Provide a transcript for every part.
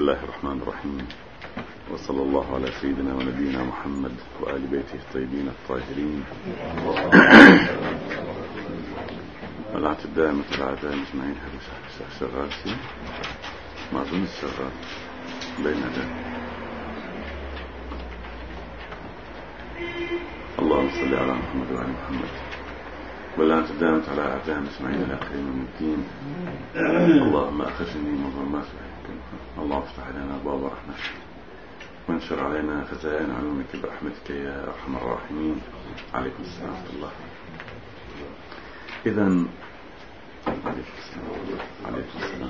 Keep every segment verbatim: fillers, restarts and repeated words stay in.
الله الرحمن الرحيم، وصلى الله على سيدنا ونبينا محمد وآل بيته الطيبين الطاهرين. العهد الدائمة الأعداء المجمعين. هذا شغال فيه؟ ما أظن الشغال بين ذلك. اللهم صل على محمد وعلى محمد. واللعنة الدائمة على أعداء المجمعين الآخرين من الدين. اللهم أخرجني من ظلمات الوهم، اللهم افتح علينا أبواب رحمتك وانشر علينا خزائن علومك برحمتك يا أرحم الراحمين. عليكم السلام ورحمة الله. إذن عليكم السلام عليكم السلام.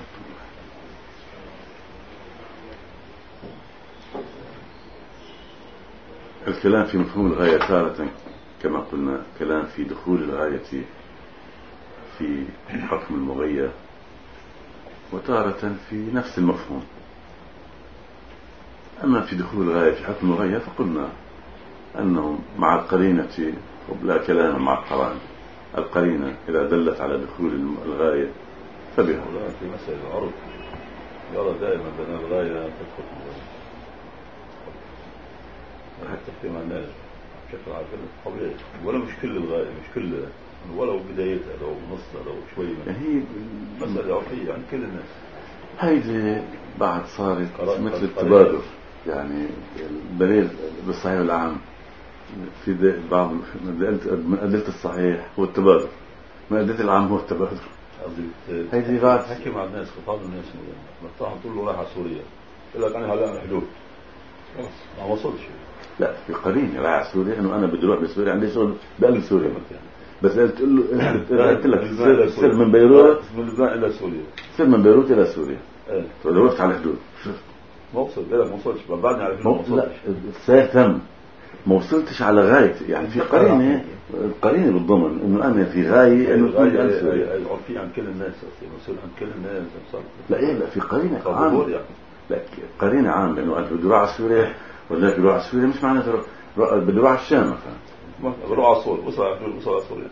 الكلام في مفهوم الغاية تارة كما قلنا كلام في دخول الغاية في حكم المغير، وتارة في نفس المفهوم. أما في دخول الغاية في حكم المغير فقلنا أنه مع القرينة، وبلا كلام مع القرائن. القرينة إذا دلت على دخول الغاية فبها. في مسألة العرض يرى دائما بأن الغاية تدخل حتى في معناه بشكل عام طبيعي، ولا مش كل الغاية، مش كل ولو بدايتها لو نصها لو شوي من هي مسألة عرفية عن كل الناس. هيدي بعد صارت مثل التبادل، يعني الدليل بالصحيح والعام في بعض من أدلة الصحيح هو التبادل، من أدلة العام هو التبادل. هيدي بعد حكي مع الناس، خطاب الناس مرتاح تقول له رايح على سوريا يقول لك أنا هلا على الحدود ما وصلش. لا، في قرينة رايح على سوريا إنه أنا بدي أروح بسوريا، عندي شغل بقلب سوريا بس قلت له قلت لك سر من بيروت من لبنان إلى سوريا، سر من بيروت إلى سوريا. فإذا وقفت على الحدود ما وصل، لا ما وصلش، بعدني على الحدود ما وصلش. السير تم، ما وصلتش على غاية. يعني في قرينة القرينة بالضمن إنه أنا في غاية إنه غاية العرفية عن كل الناس، مسؤول عن كل الناس. لا إيه لا في قرينة عامة، لا قرينة عامة إنه أنت بدي أروح على سوريا ولا بدي أروح على سوريا، مش معناته بدي أروح على الشام مثلا. بروح على سوريا، وصل وصل على سوريا.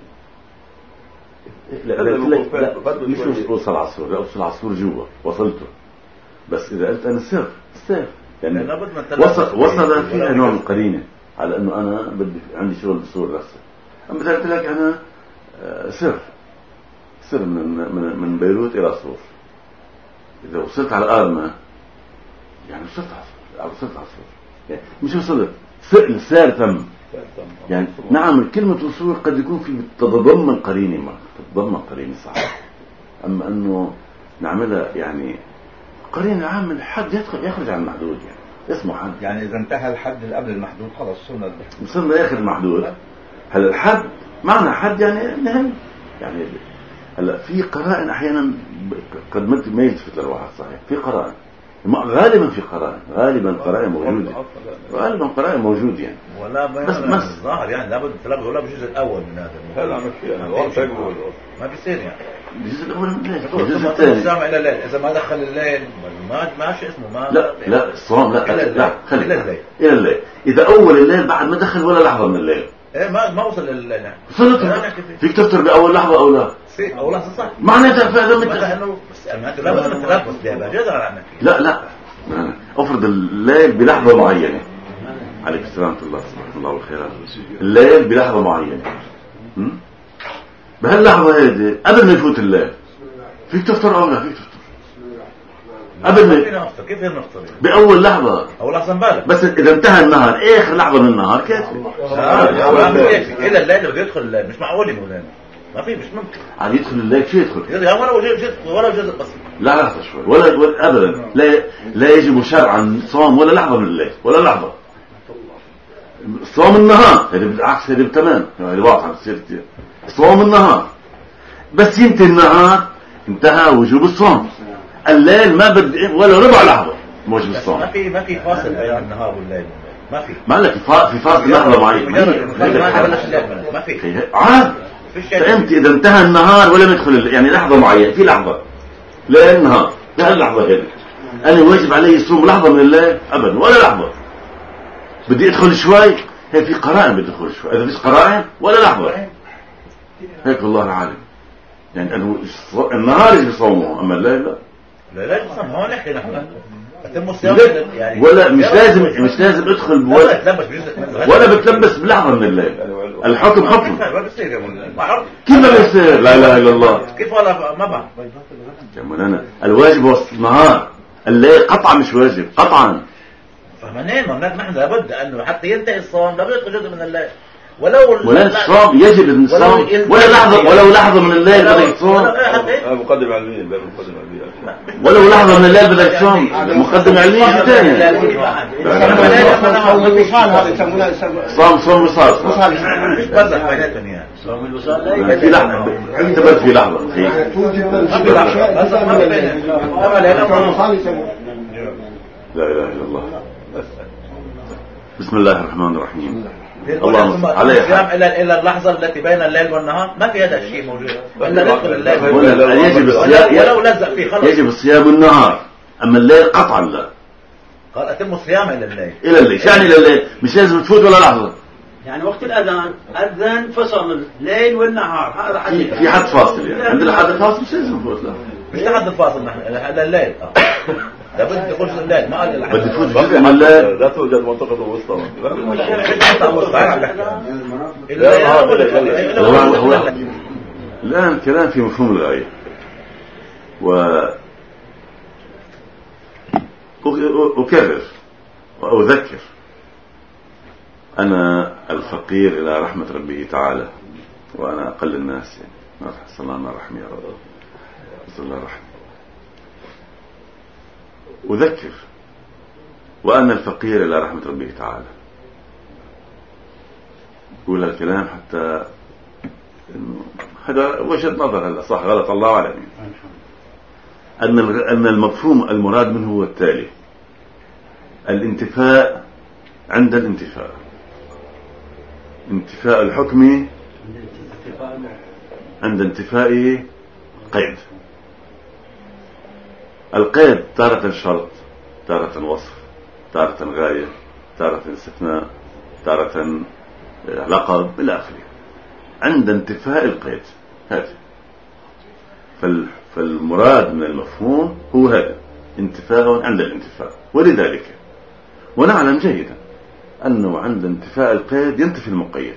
لا لا مش وصل على سوريا، لا وصل على سوريا جوا وصلته. بس إذا قلت أنا سر سر يعني وصل وصل فيها نوع من قرينة على إنه أنا بدي عندي شغل بسوريا هسه. أما إذا قلت لك أنا سر سر من من من بيروت إلى صور، إذا وصلت على آرما يعني وصلت على وصلت على صور، يعني مش وصلت سر سار تم. يعني نعم كلمة وصول قد يكون في تتضمن قرينة، ما تتضمن قرينة صح، أما أنه نعملها يعني قرينة عام من الحد يدخل يخرج عن المحدود، يعني اسمه حد. يعني إذا انتهى الحد اللي قبل المحدود خلاص وصلنا وصلنا آخر المحدود. هلا الحد معنى حد يعني نهاية. يعني هلا في قرائن أحيانا قد ما يلتفت للواحد صحيح، في قرائن غالبا في قرائن غالبا قرائن موجودة غالبا قرائن موجود يعني ولا بس بس ظاهر يعني لابد تلعب ولا بالجزء الأول من هذا. هلا مش يعني ما بيصير يعني الجزء الأول من الليل، الجزء الثاني السامع إلى الليل. إذا ما دخل الليل ما ما شيء اسمه ما لا لا الصوم لا لا خلي إلى الليل إلى الليل. إذا أول الليل بعد ما دخل ولا لحظة من الليل إيه ما ما وصل للليل يعني وصلت. فيك تفطر بأول لحظة أو لا؟ أول لحظة صح. معناتها فهذا مثل إنه بس أنت لا بد من تلبس ده جزء عنك. لا لا أفرض الليل بلحظة معينة. عليك السلام ورحمة الله سبحانه الله والخيرات. الليل بلحظة معينة، بهاللحظة هذه قبل ما يفوت الليل فيك تفطر أو لا فيك تفطر قبل ما كيف نفطر بأول لحظة أول لحظة مبالغ. بس إذا انتهى النهار آخر لحظة من النهار كيف إلى الليل بده يدخل الليل مش معقول يقول ما في مش ممكن عاد يدخل الليل شو يدخل ولا وجه ولا جزء بسيط. لا لحظة شوي ولا, ولا أبدا لا لا يجب شرعا صوم ولا لحظة من الليل ولا لحظة. صوم النهار هذا بالعكس هذا تمام هذا واقع بصير صوم النهار بس ينتهي النهار انتهى وجوب الصوم. الليل ما بد ولا ربع لحظة موجب الصوم. ما في ما في فاصل بين النهار والليل ما في ما لك في فاصل لحظة معينة ما في عاد فهمت. إذا انتهى النهار ولم يدخل يعني لحظة معينة في لحظة ليل نهار بهاللحظة هذه أنا واجب علي الصوم لحظة من الليل أبدا ولا لحظة. بدي أدخل شوي هي في قرائن بدي أدخل شوي إذا فيش قرائن ولا لحظة هيك الله العالم. يعني أنه النهار يجب صومه أما الليل لا لا لا يصوم هون نحكي نحن يعني ولا مش لازم مش لازم ادخل بولا ولا بتلبس بلحظة من الليل. الحكم حكم. كيف ما بيصير؟ لا اله الا الله. كيف ولا ما بعرف يا مولانا الواجب وسط النهار، الليل قطعا مش واجب قطعا. فهمنين ما نحن لابد انه حتى ينتهي الصوم لابد يدخل جزء من الليل، ولو ولا الصوم يجب ان الصوم ولا لحظه ولو لحظه من الليل بدك تصوم. مقدم علميه مقدم علميه ولو لحظه من الليل بدك تصوم مقدم علميه ثانيه. صوم صوم وصال مش بس بيناتهم يعني صوم الوصال في لحظه اعتبرت في لحظه لا اله الا الله. بسم الله الرحمن الرحيم. اللهم الصيام الى الى اللحظه التي بين الليل والنهار ما في هذا الشيء موجود الا ندخل الليل. يجب الصيام ولو لزق فيه خلص. يجب الصيام النهار، اما الليل قطعا لا. قال اتم الصيام الى الليل. الى الليل شو يعني الى الليل؟ مش لازم تفوت ولا لحظه. يعني وقت الاذان اذن فصل الليل والنهار هذا حد في حد فاصل يعني عندنا حد فاصل مش لازم نفوت له. مش حد الفاصل نحن هذا الليل لابد يخرج الليل ما قال بدي يفوت جزء من الليل. لا توجد منطقة الوسطى. الآن الكلام في مفهوم الغاية و أكرر وأذكر أنا الفقير إلى رحمة ربه تعالى وأنا أقل الناس يعني صلى الله عليه رحمه يا رب صلى الله رحمه. أذكر وأنا الفقير إلى رحمة ربه تعالى. أقول الكلام حتى هذا وجهة نظر هلا صح غلط الله أعلم. أن أن المفهوم المراد منه هو التالي: الانتفاء عند الانتفاء، انتفاء الحكم عند انتفاء قيد. القيد تارة شرط، تارة وصف، تارة غاية، تارة استثناء، تارة لقب إلى آخره. عند انتفاء القيد هذا فالمراد من المفهوم هو هذا انتفاء عند الانتفاء. ولذلك ونعلم جيدا أنه عند انتفاء القيد ينتفي المقيد.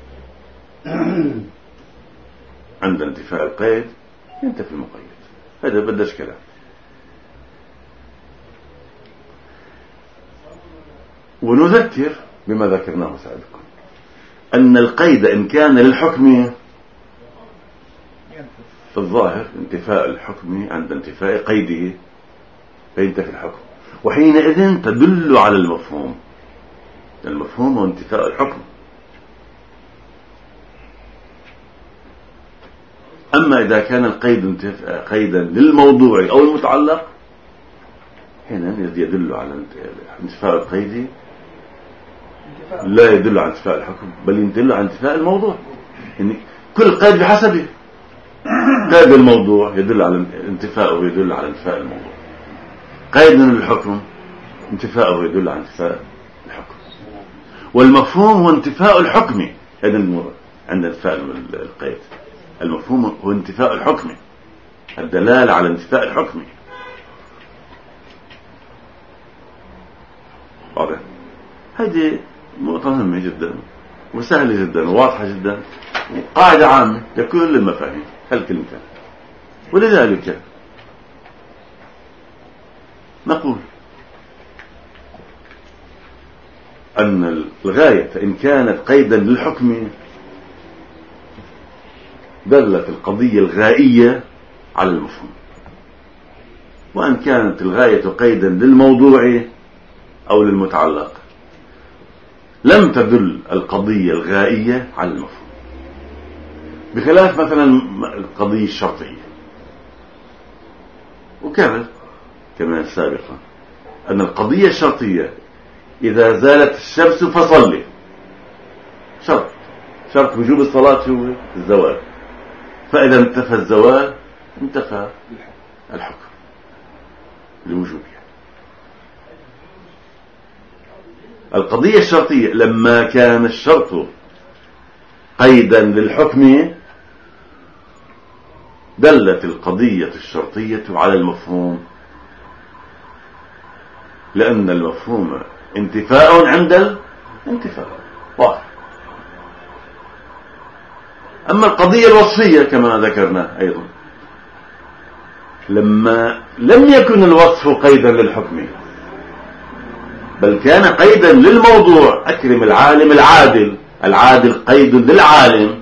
عند انتفاء القيد ينتفي المقيد. هذا بدش كلام. ونذكر بما ذكرناه سابقا أن القيد إن كان للحكم في الظاهر انتفاء الحكم عند انتفاء قيده فينتفي الحكم، وحينئذ تدل على المفهوم. المفهوم هو انتفاء الحكم. أما إذا كان القيد قيدا للموضوع أو المتعلق هنا يدل على انتفاء القيد لا يدل على انتفاء الحكم بل يدل على انتفاء الموضوع. يعني كل قيد بحسبه. قيد الموضوع يدل على انتفاءه يدل على انتفاء الموضوع. قيد للحكم انتفاءه يدل على انتفاء الحكم. والمفهوم هو انتفاء الحكم. هذا المراد عند انتفاء القيد. المفهوم هو انتفاء الحكم، الدلالة على انتفاء الحكم. واضح؟ هذه نقطة مهمة جدا وسهلة جدا وواضحة جدا وقاعدة عامة لكل المفاهيم هالكلمتين. ولذلك نقول أن الغاية إن كانت قيدا للحكم دلت القضية الغائية على المفهوم، وأن كانت الغاية قيدا للموضوع أو للمتعلق لم تدل القضية الغائية على المفهوم، بخلاف مثلا القضية الشرطية. وكانت كما سابقا أن القضية الشرطية إذا زالت الشمس فصلي شرط شرط وجوب الصلاة هو الزوال، فإذا انتفى الزوال انتفى الحكم لوجوبه. القضية الشرطية لما كان الشرط قيدا للحكم دلت القضية الشرطية على المفهوم، لأن المفهوم انتفاء عند الانتفاء واضح. أما القضية الوصفية كما ذكرنا أيضا، لما لم يكن الوصف قيدا للحكم بل كان قيدا للموضوع، أكرم العالم العادل، العادل قيد للعالم،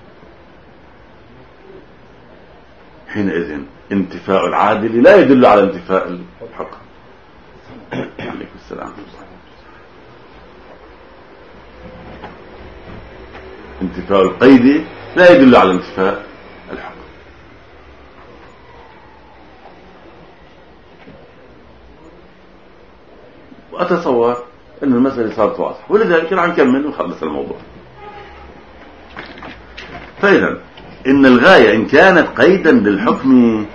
حينئذ انتفاء العادل لا يدل على انتفاء الحكم. عليكم السلام. انتفاء القيد لا يدل على انتفاء الحكم. وأتصور أن المسألة صارت واضحة، ولذلك راح نكمل ونخلص الموضوع. فإذا إن الغاية إن كانت قيدا للحكم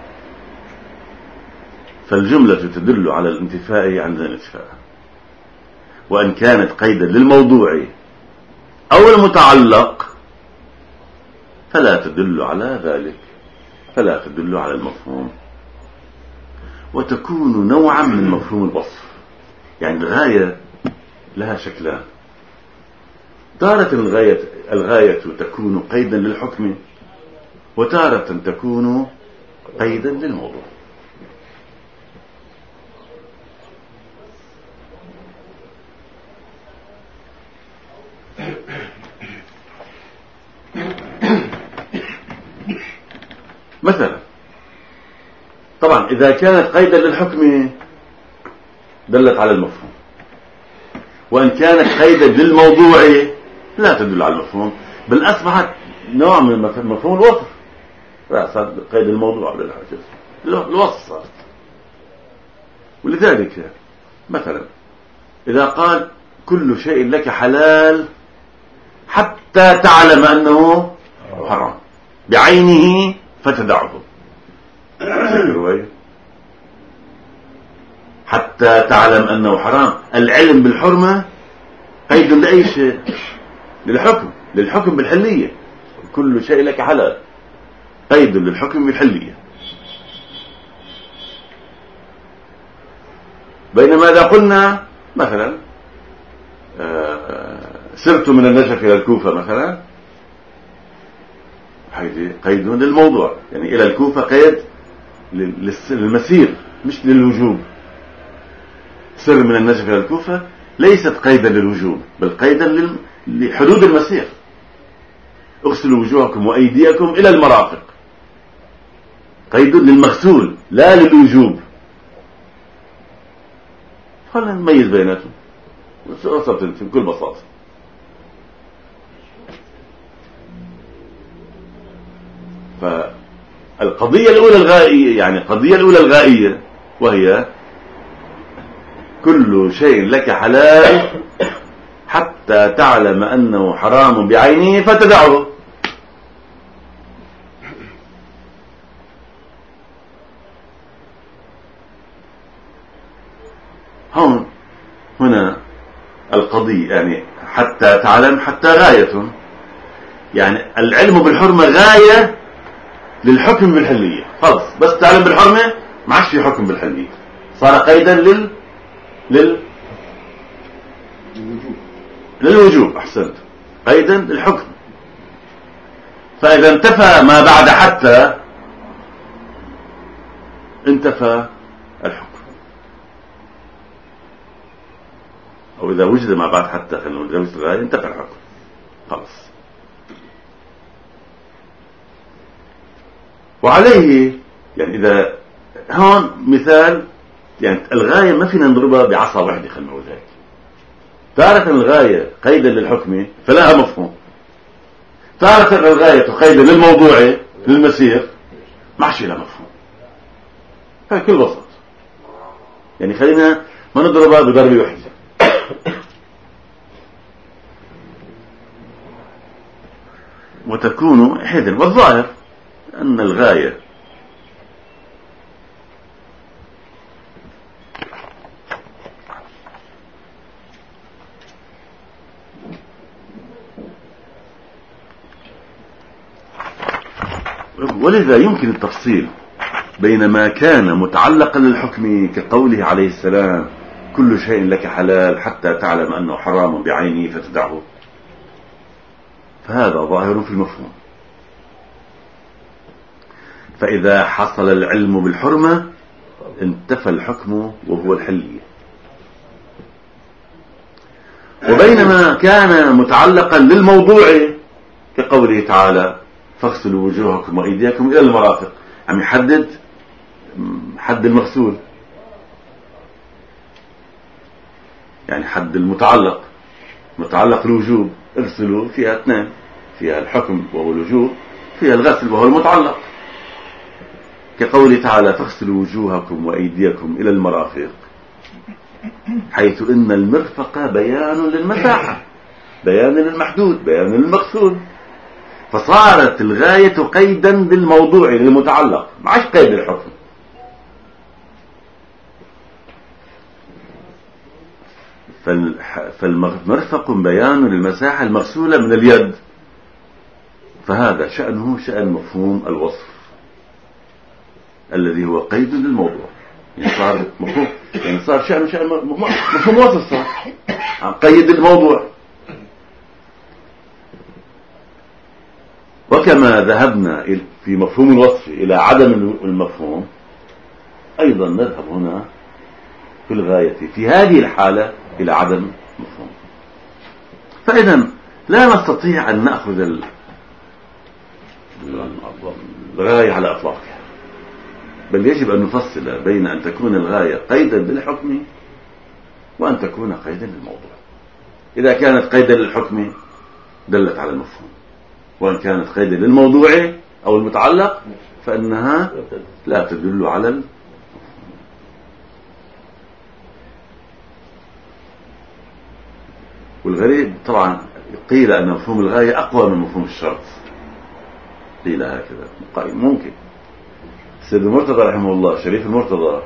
فالجملة تدل على الانتفاء عند الانتفاء، وإن كانت قيدا للموضوع أو المتعلق فلا تدل على ذلك، فلا تدل على المفهوم، وتكون نوعا من مفهوم الوصف. يعني الغاية لها شكلان، تارة الغاية, الغاية تكون قيدا للحكم، وتارة تكون قيدا للموضوع. مثلا طبعا إذا كانت قيدا للحكم دلت على المفهوم، وإن كانت قيدا للموضوع لا تدل على المفهوم، بل أصبحت نوع من مفهوم الوصف، لا صار قيد الموضوع الوصف صار. ولذلك مثلا إذا قال كل شيء لك حلال حتى تعلم أنه حرام بعينه فتدعه، حتى تعلم أنه حرام، العلم بالحرمة قيد لأي شيء، للحكم، للحكم بالحلية. كل شيء لك حلال قيد للحكم بالحلية. بينما إذا قلنا مثلا سرت من النجف إلى الكوفة مثلا، قيد للموضوع، يعني إلى الكوفة قيد للمسير مش للوجوب. سر من النجف إلى الكوفة ليست قيدا للوجوب بل قيدا لحدود المسير. اغسلوا وجوهكم وأيديكم إلى المرافق، قيد للمغسول لا للوجوب. خلنا نميز بيناتهم وصلت بكل بساطة. فالقضية الأولى الغائية، يعني القضية الأولى الغائية، وهي كل شيء لك حلال حتى تعلم أنه حرام بعينه فتدعه. هون هنا القضية يعني حتى تعلم، حتى غاية، يعني العلم بالحرمة غاية للحكم بالحلية. خلص بس تعلم بالحرمة ما عادش في حكم بالحلية، صار قيدا لل لل للوجوب. أحسنت، قيدا للحكم. فإذا انتفى ما بعد حتى انتفى الحكم، أو إذا وجد ما بعد حتى خلينا نقول الغاية انتفى الحكم خلص. وعليه يعني إذا هون مثال، يعني الغاية ما فينا نضربها بعصا واحدة، خلينا نقول هيك. تارة الغاية قيدا للحكم فلها مفهوم، تارة الغاية قيدا للموضوع للمسير ما عادش لها مفهوم. هاي كل بساطة، يعني خلينا ما نضربها بضربة واحدة. وتكون حذر. والظاهر أن الغاية ولذا يمكن التفصيل بين ما كان متعلقا للحكم كقوله عليه السلام كل شيء لك حلال حتى تعلم أنه حرام بعينه فتدعه، فهذا ظاهر في المفهوم. فإذا حصل العلم بالحرمة انتفى الحكم وهو الحلية. وبينما كان متعلقا للموضوع كقوله تعالى فاغسلوا وجوهكم وأيديكم إلى المرافق، عم يحدد حد المغسول، يعني حد المتعلق. متعلق الوجوب اغسلوا فيها اثنين، فيها الحكم وهو الوجوب، فيها الغسل وهو المتعلق، كقوله تعالى فاغسلوا وجوهكم وأيديكم إلى المرافق، حيث إن المرفق بيان للمساحة، بيان للمحدود، بيان للمقصود، فصارت الغاية قيدا للموضوع للمتعلق، ما عادش قيد للحكم. فالمرفق بيان للمساحة المغسولة من اليد، فهذا شأنه شأن مفهوم الوصف الذي هو قيد للموضوع، يعني صار مفهوم، يعني صار شأنه شأن مفهوم وصف، صار قيد الموضوع. وكما ذهبنا في مفهوم الوصف إلى عدم المفهوم، أيضا نذهب هنا في الغاية في هذه الحالة إلى عدم مفهوم. فإذا لا نستطيع أن نأخذ الغاية على أطلاقها، بل يجب أن نفصل بين أن تكون الغاية قيدا للحكم وأن تكون قيدا للموضوع. إذا كانت قيدا للحكم دلت على المفهوم، وأن كانت قيدا للموضوع أو المتعلق فإنها لا تدل على المفهوم. والغريب طبعا قيل أن مفهوم الغاية أقوى من مفهوم الشرط، قيل هكذا ممكن. سيد المرتضى رحمه الله، شريف المرتضى،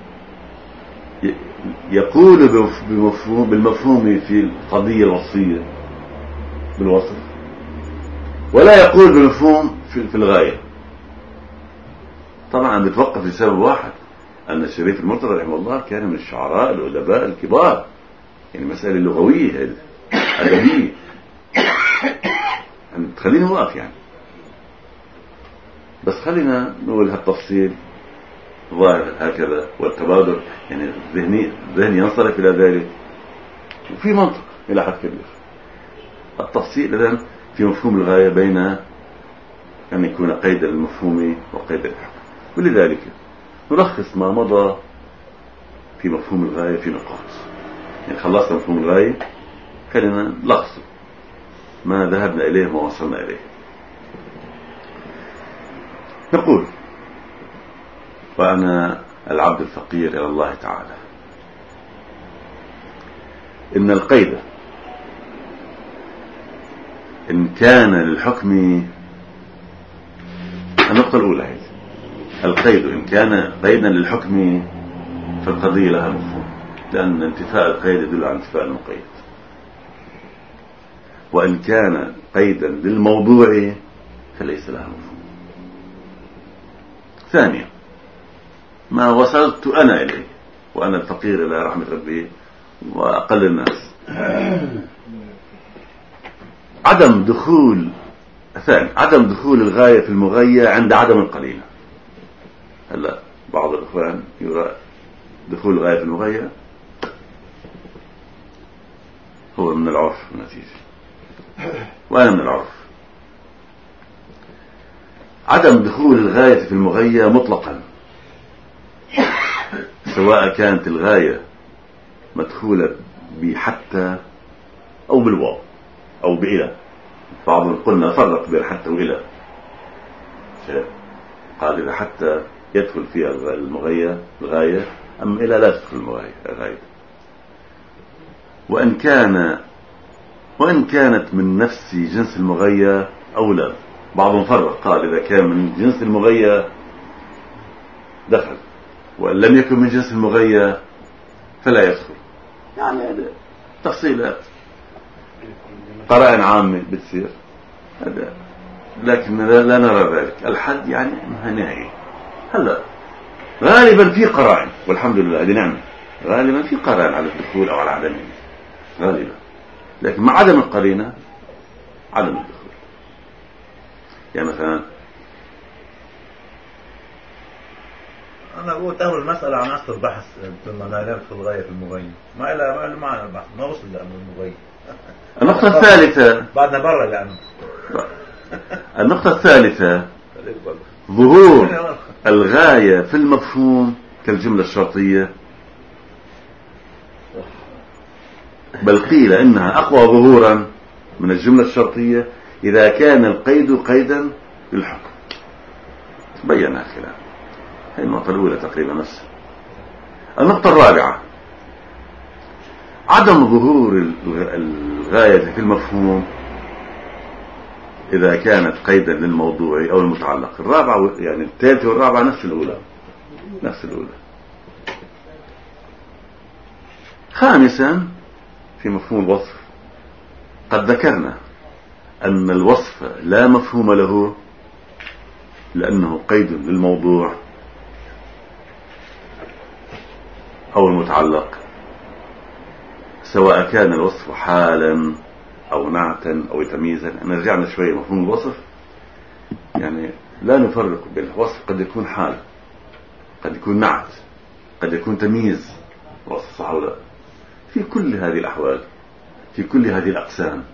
يقول بمفهوم بالمفهوم في القضية الوصفية بالوصف، ولا يقول بالمفهوم في الغاية. طبعا بتوقف لسبب واحد، أن شريف المرتضى رحمه الله كان من الشعراء الأدباء الكبار، يعني مسألة لغوية أدبية يعني تخليني واقف يعني. بس خلينا نقول هالتفصيل ظاهر هكذا، والتبادر يعني الذهني الذهني ينصرف إلى ذلك، وفي منطق إلى حد كبير. التفصيل إذن في مفهوم الغاية بين أن يكون قيدا للمفهوم وقيدا للحكم. ولذلك نلخص ما مضى في مفهوم الغاية في نقاط، يعني خلصنا مفهوم الغاية، خلينا نلخص ما ذهبنا إليه وما وصلنا إليه. نقول وأنا العبد الفقير إلى الله تعالى إن القيد إن كان للحكم، النقطة الأولى هي القيد إن كان قيدا للحكم فالقضية لها مفهوم، لأن انتفاء القيد يدل على انتفاء المقيد. وإن كان قيدا للموضوع فليس لها مفهوم. ثانيا ما وصلت أنا إليه وأنا الفقير إلى رحمة ربي وأقل الناس، عدم دخول ثاني عدم دخول الغاية في المغاية عند عدم القليل. هلا بعض الإخوان يرى دخول الغاية في المغاية هو من العرف النتيجة، وأنا من العرف. عدم دخول الغاية في المغاية مطلقا، سواء كانت الغاية مدخولة بحتى أو بالواو أو بإلى. بعضهم قلنا فرق بين حتى وإلى، قال إذا حتى يدخل فيها المغاية الغاية، أم إلى لا تدخل المغاية الغاية. وإن كان وإن كانت من نفس جنس المغاية أو لا. بعضهم فرق قال إذا كان من جنس المغاية دخل، وإن لم يكن من جنس المغاية فلا يدخل. يعني هذا تفصيلات قرائن عامة بتصير هذا، لكن لا نرى ذلك الحد يعني نهائي. هلا غالبا في قرائن والحمد لله، هذه نعمة، غالبا في قرائن على الدخول أو على عدمه غالبا، لكن مع عدم القرينة عدم الدخول. يعني مثلا أنا أقول تهوى المسألة عن أصل البحث ثم لا في الغاية في المغيب، ما إلا ما له معنى البحث، ما وصل لأمر المغيب. النقطة الثالثة بعدنا برا لأنه النقطة الثالثة ظهور الغاية في المفهوم كالجملة الشرطية، بل قيل إنها أقوى ظهورا من الجملة الشرطية إذا كان القيد قيدا للحكم. بيّن الخلاف. هي النقطة الأولى تقريبا نفسها. النقطة الرابعة عدم ظهور الغاية في المفهوم إذا كانت قيدا للموضوع أو المتعلق. الرابعة يعني الثالثة والرابعة نفس الأولى نفس الأولى. خامسا في مفهوم الوصف قد ذكرنا أن الوصف لا مفهوم له لأنه قيد للموضوع أو المتعلق، سواء كان الوصف حالا أو نعتا أو تمييزا. أنا رجعنا شوية مفهوم الوصف، يعني لا نفرق بين الوصف، قد يكون حال، قد يكون نعت، قد يكون تمييز وصف، صح ولا لا؟ في كل هذه الأحوال، في كل هذه الأقسام.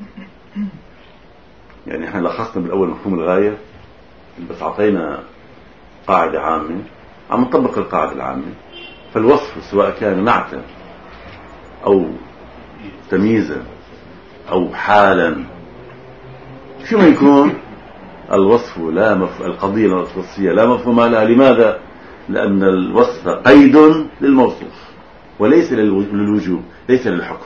يعني احنا لخصنا بالأول مفهوم الغاية، بس أعطينا قاعدة عامة عم نطبق القاعدة العامة. فالوصف سواء كان نعتا أو تمييزا أو حالا، شو ما يكون الوصف لا مف... القضية الوصفية لا مفهوم لها. لماذا؟ لأن الوصف قيد للموصوف وليس للوجوب، ليس للحكم.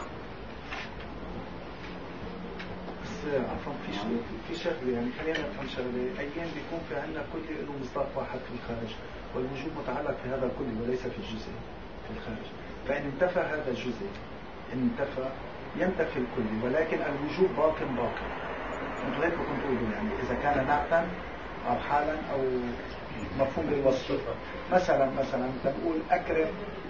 عفوا في شغله في شغله يعني خلينا نفهم شغله. ايام بيكون في عندنا كل له مصداق واحد في الخارج، والوجوب متعلق في هذا الكل وليس في الجزء في الخارج. فان انتفى هذا الجزء ان انتفى ينتفي الكل، ولكن الوجوب باق باق. انتوا هيك كنتوا تقولوا يعني اذا كان نعتا او حالا او مفهوم بالوصف. مثلا مثلا تقول اكرم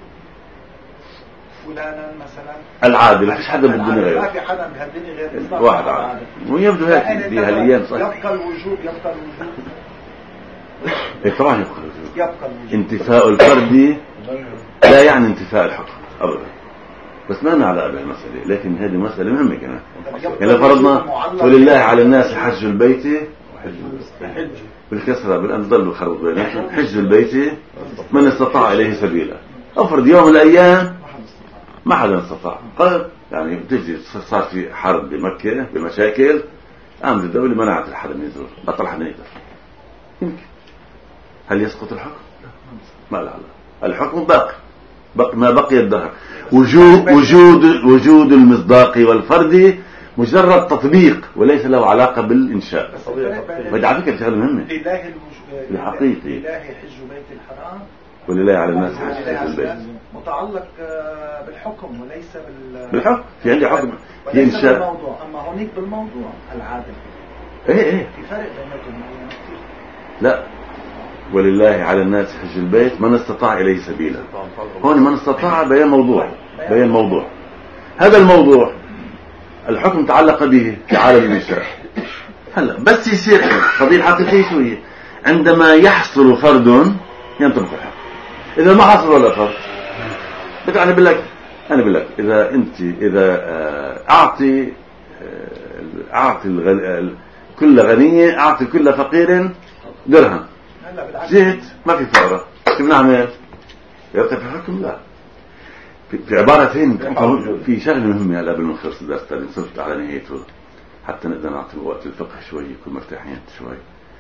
فلانا مثلا العادل، ما فيش حدا بالدنيا غيره، ما في حدا بهالدنيا غير واحد عادل، ويبدو هيك بهالايام صحيح. يبقى الوجوب يبقى الوجوب ايه طبعا يبقى الوجوب. يبقى الوجوب. انتفاء الفردي لا يعني انتفاء الحكم ابدا، بس ما نعلق بهالمسألة، لكن هذه مسألة مهمة كمان. يعني لو فرضنا ولله على الناس حج البيت بالكسرة بالأن ضلوا خلط بيناتهم حج البيت من استطاع إليه سبيلا. أفرض يوم من الأيام ما حدا استطاع، قال يعني بتجي صار في حرب بمكة بمشاكل، قامت الدولة منعت الحدا من يزور، بطل حدا يقدر. يمكن هل يسقط الحكم؟ ما لا لا، الحكم باقي، بق ما بقي الدهر. وجود وجود وجود المصداق والفرد مجرد تطبيق وليس له علاقة بالإنشاء. بدي على فكرة شغلة مهمة. الحقيقي لله حج بيت الحرام ولله على الناس حج البيت متعلق بالحكم وليس بال بالحكم. في عندي حكم في إنشاء الموضوع، أما هونيك بالموضوع العادل. إيه إيه في فرق بينهم. لا، ولله على الناس حج البيت من استطاع إليه سبيلا. هون من استطاع بيان موضوع، بيان موضوع. هذا الموضوع الحكم تعلق به في عالم الإنشاء. هلا بس يصير قضية حقيقية شو هي؟ عندما يحصل فرد ينطبق الحكم. إذا ما حصل ولا فرد أنا بقول لك أنا بقول لك إذا أنت إذا أعطي أعطي الغني كل غني أعطي كل فقير درهم، جيت ما في فقرة، شو بنعمل؟ يرتفع الحكم؟ لا. في عبارتين في شغله مهمه هلا قبل ما نخلص الدرس تاني صرت على نهايته حتى نقدر نعطي وقت الفقه شوي يكون مرتاحين شوي.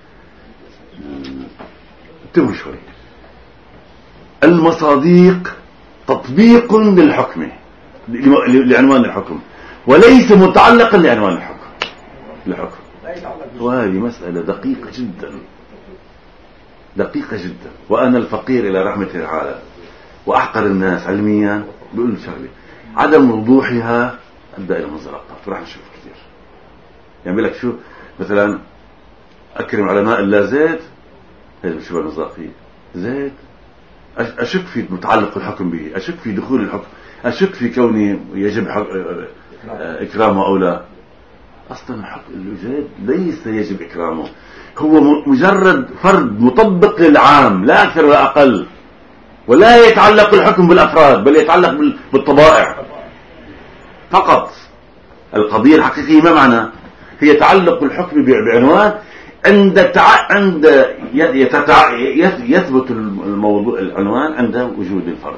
انتبهوا شوي. المصاديق تطبيق للحكم لعنوان الحكم وليس متعلقا لعنوان الحكم الحكم وهذه مسألة دقيقة جدا دقيقة جدا. وأنا الفقير إلى رحمة تعالى وأحقر الناس علميا بيقول شغلة عدم وضوحها أدى إلى منزلقات ورح نشوف كثير. يعني بيقول لك شو مثلا أكرم علماء الله زيد، هذا شو المصداقية؟ زيد أشك في متعلق الحكم به، أشك في دخول الحكم، أشك في كونه يجب إكرامه أو لا. أصلا الوجود ليس يجب إكرامه، هو مجرد فرد مطبق للعام لا أكثر ولا أقل، ولا يتعلق الحكم بالأفراد بل يتعلق بالطبائع فقط. القضية الحقيقية ما معنى؟ هي تعلق الحكم بعنوان عند تع... عند يتتع... يثبت الموضوع العنوان عند وجود الفرد.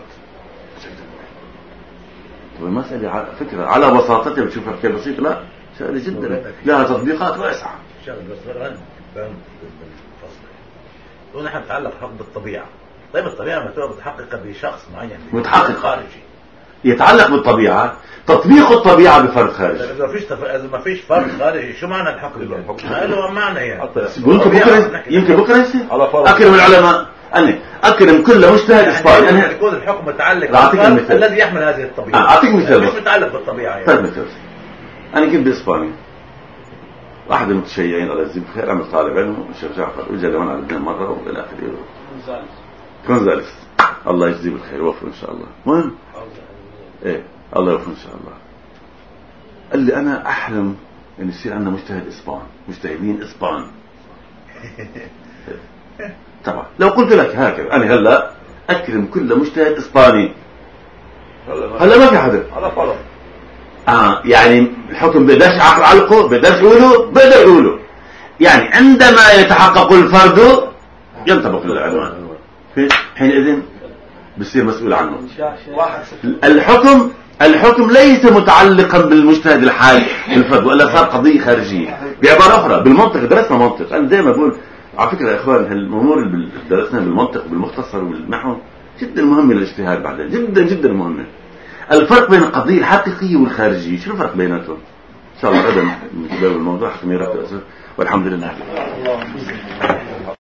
المسألة على فكرة على بساطتها بتشوفها كيف بسيط؟ لا، سهلة جدا، لها تطبيقات واسعة. شغل بس غير فهم بالفصل. ونحن نتعلق حكم بالطبيعة. طيب الطبيعة ما متحققة بشخص معين متحقق خارجي يتعلق بالطبيعة، تطبيق الطبيعة بفرد خارجي. إذا فيش تف... إذا ما فيش فرد خارجي شو معنى الحكم؟ هذا هو معنى يعني. يمكن بكرة يمكن بكرة يصير أكرم العلماء، أنا أكرم كل مجتهد إسباني. يعني يكون الحكم متعلق بالفرد الذي يحمل هذه الطبيعة. أعطيك مثال، مش متعلق بالطبيعة يعني. فرد مثال. أنا كنت بإسبانيا، واحد المتشيعين الله يجزيه بخير عمل طالب علم الشيخ جعفر، وجا لمن على الاثنين مرة وإلى آخره. كونزاليس الله يجزيه بالخير ووفقه إن شاء الله. المهم إيه الله يوفقه إن شاء الله. قال لي أنا أحلم إن يصير عندنا مجتهد إسبان، مجتهدين إسبان. طبعا لو قلت لك هكذا أنا هلا أكرم كل مجتهد إسباني، هلا ما في حدا على فرض آه يعني الحكم بدرش علقه بدرش يقوله بدر يقوله، يعني عندما يتحقق الفرد ينطبق للعنوان، حينئذ بصير مسؤول عنه. الحكم الحكم ليس متعلقا بالمجتهد الحالي الفرد، ولا صار قضية خارجية. بعبارة أخرى بالمنطق، درسنا منطق، أنا دائما بقول على فكرة يا إخوان الأمور اللي درسناها بالمنطق وبالمختصر وبالنحو جدا مهمة للاجتهاد بعدين، جدا جدا مهمة. الفرق بين القضية الحقيقية والخارجية، شو الفرق بيناتهم؟ إن شاء الله غدا من كتاب الموضوع حكم يركز، والحمد لله.